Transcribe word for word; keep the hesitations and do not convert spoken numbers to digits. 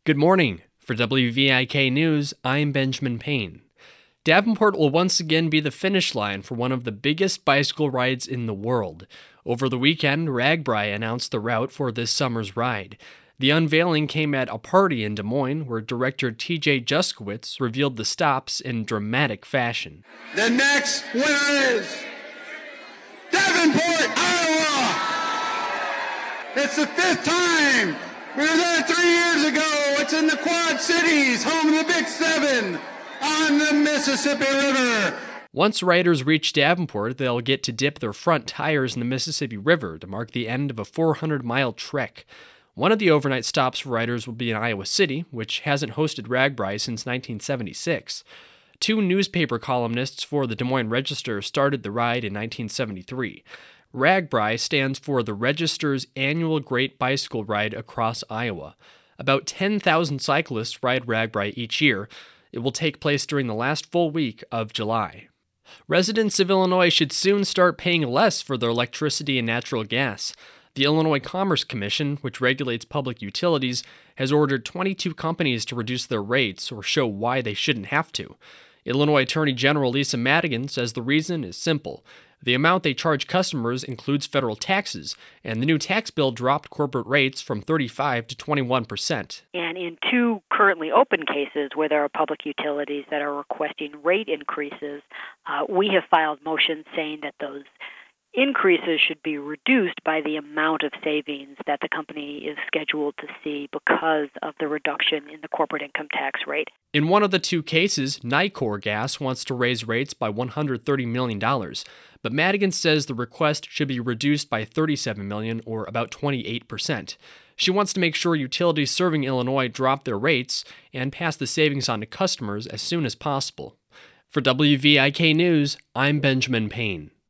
Good morning. For W V I K News, I'm Benjamin Payne. Davenport will once again be the finish line for one of the biggest bicycle rides in the world. Over the weekend, RAGBRAI announced the route for this summer's ride. The unveiling came at a party in Des Moines where director T J Juskowitz revealed the stops in dramatic fashion. The next winner is Davenport, Iowa! It's the fifth time! We were there three years ago. It's in the Quad Cities, home of the Big Seven, on the Mississippi River. Once riders reach Davenport, they'll get to dip their front tires in the Mississippi River to mark the end of a four hundred mile trek. One of the overnight stops for riders will be in Iowa City, which hasn't hosted RAGBRAI since nineteen seventy-six. Two newspaper columnists for the Des Moines Register started the ride in nineteen seventy-three. RAGBRAI stands for the Register's annual Great Bicycle Ride across Iowa. About ten thousand cyclists ride RAGBRAI each year. It will take place during the last full week of July. Residents of Illinois should soon start paying less for their electricity and natural gas. The Illinois Commerce Commission, which regulates public utilities, has ordered twenty-two companies to reduce their rates or show why they shouldn't have to. Illinois Attorney General Lisa Madigan says the reason is simple. The amount they charge customers includes federal taxes, and the new tax bill dropped corporate rates from thirty-five to twenty-one percent. And in two currently open cases where there are public utilities that are requesting rate increases, uh, we have filed motions saying that those increases should be reduced by the amount of savings that the company is scheduled to see because of the reduction in the corporate income tax rate. In one of the two cases, Nicor Gas wants to raise rates by one hundred thirty million dollars, but Madigan says the request should be reduced by thirty-seven million dollars, or about twenty-eight percent. She wants to make sure utilities serving Illinois drop their rates and pass the savings on to customers as soon as possible. For W V I K News, I'm Benjamin Payne.